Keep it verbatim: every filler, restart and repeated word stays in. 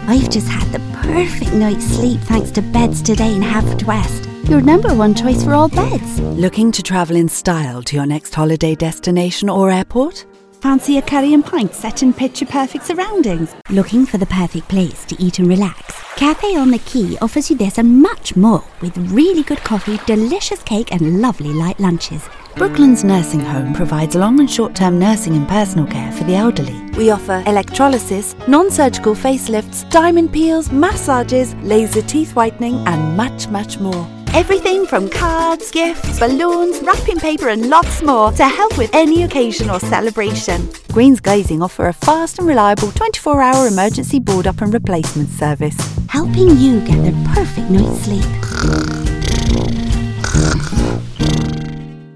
I've just had the perfect night's sleep thanks to Beds Today in Haverfordwest, your number one choice for all beds. Looking to travel in style to your next holiday destination or airport? Fancy a curry and pint set in picture-perfect surroundings? Looking for the perfect place to eat and relax? Cafe on the Quay offers you this and much more, with really good coffee, delicious cake and lovely light lunches. Brooklands Nursing Home provides long and short-term nursing and personal care for the elderly. We offer electrolysis, non-surgical facelifts, diamond peels, massages, laser teeth whitening and much, much more. Everything from cards, gifts, balloons, wrapping paper and lots more to help with any occasion or celebration. Greens Glazing offer a fast and reliable twenty-four hour emergency board up and replacement service, helping you get the perfect night's sleep.